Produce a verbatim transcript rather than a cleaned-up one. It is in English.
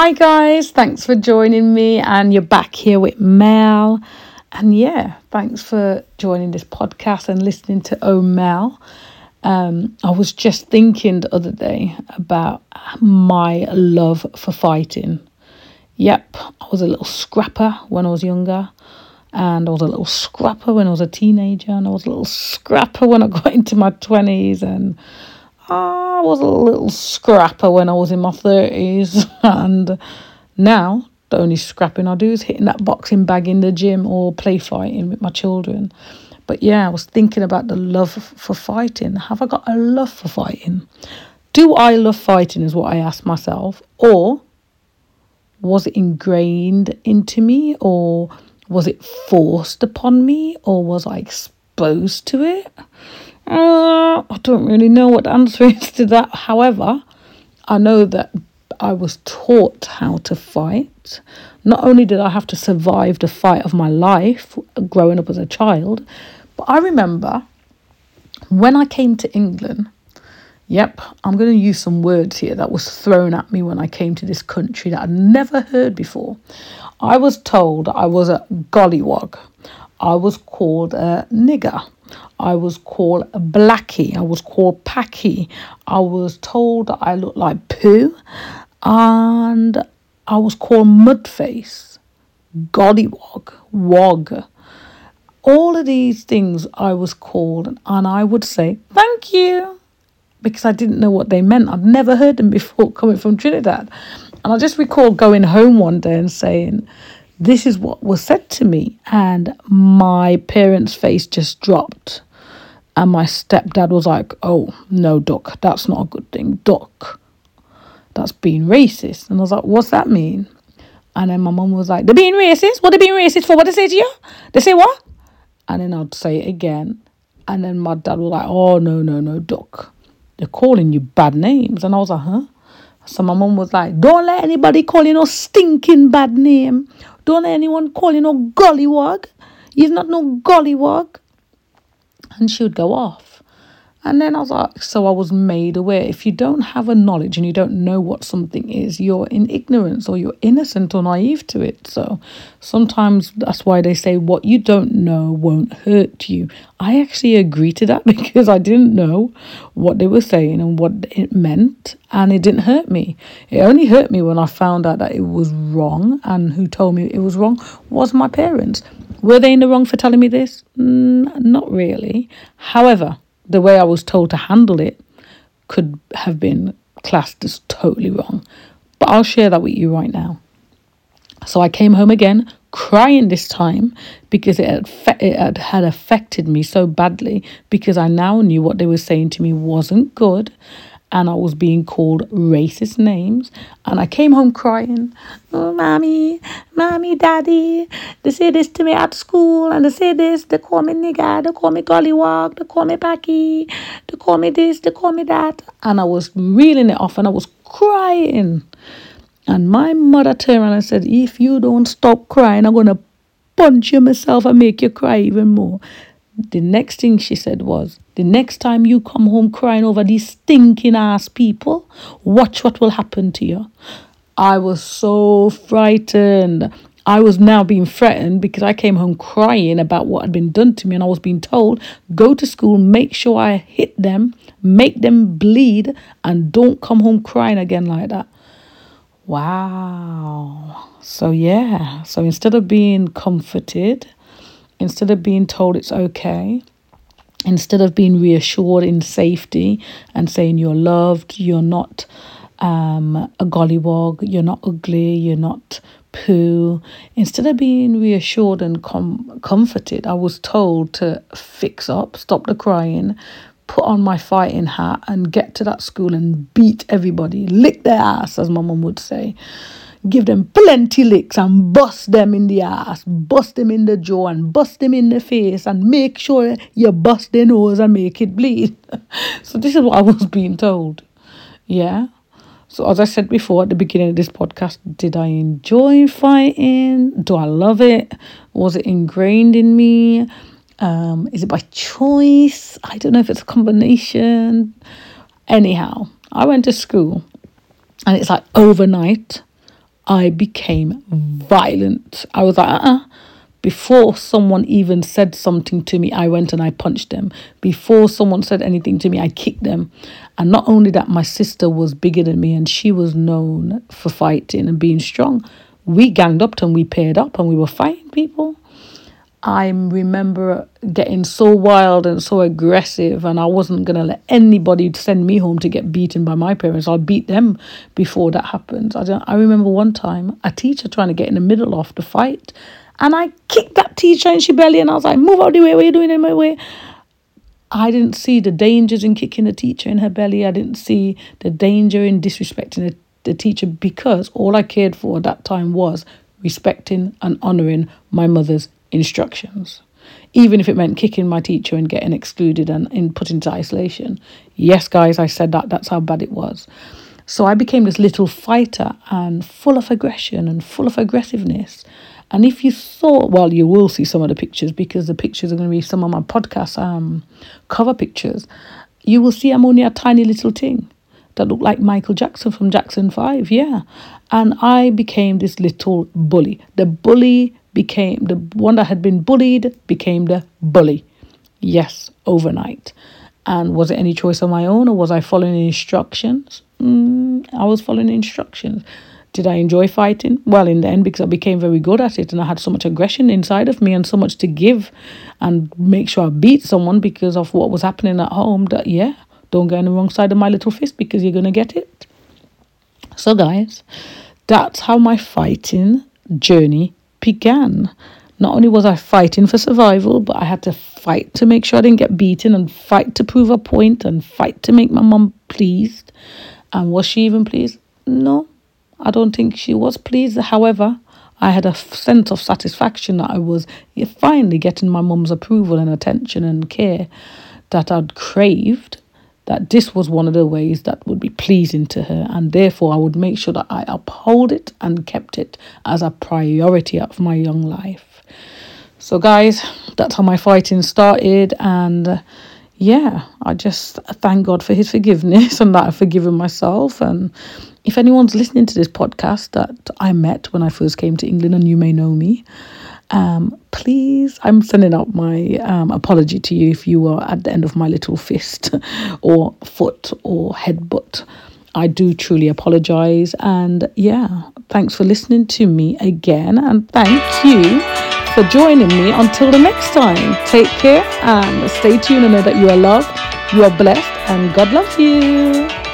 Hi guys, thanks for joining me, and you're back here with Mel. And yeah, thanks for joining this podcast and listening to Oh Mel. Um, I was just thinking the other day about my love for fighting. Yep, I was a little scrapper when I was younger, and I was a little scrapper when I was a teenager, and I was a little scrapper when I got into my twenties, and I was a little scrapper when I was in my thirties, and now the only scrapping I do is hitting that boxing bag in the gym or play fighting with my children. But yeah, I was thinking about the love for fighting. Have I got a love for fighting? Do I love fighting is what I asked myself. Or was it ingrained into me? Or was it forced upon me? Or was I exposed to it? Uh, I don't really know what the answer is to that. However, I know that I was taught how to fight. Not only did I have to survive the fight of my life growing up as a child, but I remember when I came to England, yep, I'm going to use some words here that was thrown at me when I came to this country that I'd never heard before. I was told I was a gollywog. I was called a nigger. I was called a blackie. I was called packy. I was told that I looked like poo. And I was called mudface, gollywog, wog. All of these things I was called, and I would say, thank you, because I didn't know what they meant. I'd never heard them before coming from Trinidad. And I just recall going home one day and saying, this is what was said to me. And my parents' face just dropped. And my stepdad was like, oh, no, Duck, that's not a good thing. Duck, that's being racist. And I was like, what's that mean? And then my mum was like, they're being racist? What are they being racist for? What they say to you? They say what? And then I'd say it again. And then my dad was like, oh, no, no, no, Duck, they're calling you bad names. And I was like, huh? So my mum was like, don't let anybody call you no stinking bad name. Don't let anyone call you no gollywog. You're not no gollywog. And she would go off. And then I was like, so I was made aware. If you don't have a knowledge and you don't know what something is, you're in ignorance or you're innocent or naive to it. So sometimes that's why they say what you don't know won't hurt you. I actually agree to that because I didn't know what they were saying and what it meant, and it didn't hurt me. It only hurt me when I found out that it was wrong, and who told me it was wrong was my parents. Were they in the wrong for telling me this? Mm, not really. However, the way I was told to handle it could have been classed as totally wrong. But I'll share that with you right now. So I came home again, crying this time, because it had, fe- it had, had affected me so badly, because I now knew what they were saying to me wasn't good. And I was being called racist names. And I came home crying. Oh, mommy, mommy, daddy, they say this to me at school. And they say this, they call me nigger, they call me gollywog, they call me packy, they call me this, they call me that. And I was reeling it off and I was crying. And my mother turned around and said, if you don't stop crying, I'm going to punch you myself and make you cry even more. The next thing she said was, the next time you come home crying over these stinking ass people, watch what will happen to you. I was so frightened. I was now being threatened because I came home crying about what had been done to me, and I was being told, go to school, make sure I hit them, make them bleed, and don't come home crying again like that. Wow. So yeah, so instead of being comforted, instead of being told it's okay, instead of being reassured in safety and saying you're loved, you're not um, a gollywog, you're not ugly, you're not poo, instead of being reassured and com- comforted, I was told to fix up, stop the crying, put on my fighting hat and get to that school and beat everybody, lick their ass, as my mum would say. Give them plenty licks and bust them in the ass, bust them in the jaw and bust them in the face, and make sure you bust their nose and make it bleed. So this is what I was being told. Yeah. So as I said before at the beginning of this podcast, did I enjoy fighting? Do I love it? Was it ingrained in me? Um, is it by choice? I don't know if it's a combination. Anyhow, I went to school, and it's like overnight, I became violent. I was like, uh-uh. Before someone even said something to me, I went and I punched them. Before someone said anything to me, I kicked them. And not only that, my sister was bigger than me and she was known for fighting and being strong. We ganged up and we paired up and we were fighting people. I remember getting so wild and so aggressive, and I wasn't going to let anybody send me home to get beaten by my parents. I'll beat them before that happens. I don't, I remember one time a teacher trying to get in the middle of the fight, and I kicked that teacher in she belly, and I was like, move out of the way, what are you doing in my way? I didn't see the dangers in kicking a teacher in her belly. I didn't see the danger in disrespecting the, the teacher, because all I cared for at that time was respecting and honouring my mother's instructions, even if it meant kicking my teacher and getting excluded and, and put into isolation. Yes, guys, I said that. That's how bad it was. So I became this little fighter and full of aggression and full of aggressiveness. And if you saw, well, you will see some of the pictures, because the pictures are going to be some of my podcast um, cover pictures. You will see I'm only a tiny little thing that looked like Michael Jackson from Jackson five, yeah. And I became this little bully. The bully became, the one that had been bullied became the bully. Yes, overnight. And was it any choice of my own, or was I following instructions? Mm, I was following instructions. Did I enjoy fighting? Well, in the end, because I became very good at it and I had so much aggression inside of me and so much to give and make sure I beat someone because of what was happening at home, that, yeah, don't get on the wrong side of my little fist because you're going to get it. So, guys, that's how my fighting journey began. Not only was I fighting for survival, but I had to fight to make sure I didn't get beaten, and fight to prove a point, and fight to make my mum pleased. And was she even pleased? No, I don't think she was pleased. However, I had a sense of satisfaction that I was finally getting my mum's approval and attention and care that I'd craved, that this was one of the ways that would be pleasing to her, and therefore I would make sure that I uphold it and kept it as a priority of my young life. So, guys, that's how my fighting started, and uh, yeah, I just thank God for his forgiveness and that I've forgiven myself. And if anyone's listening to this podcast that I met when I first came to England, and you may know me, Um, please, I'm sending out my um, apology to you if you were at the end of my little fist or foot or headbutt. I do truly apologize. And yeah, thanks for listening to me again. And thank you for joining me. Until the next time, take care and stay tuned, and know that you are loved, you are blessed, and God loves you.